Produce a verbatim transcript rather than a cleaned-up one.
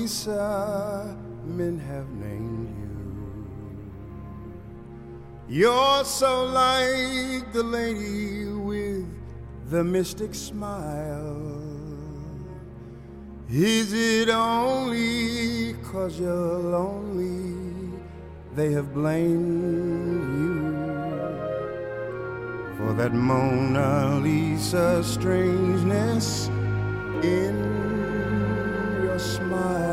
Lisa, men have named you. You're so like the lady with the mystic smile. Is it only 'cause you're lonely they have blamed you for that Mona Lisa strangeness in your smile?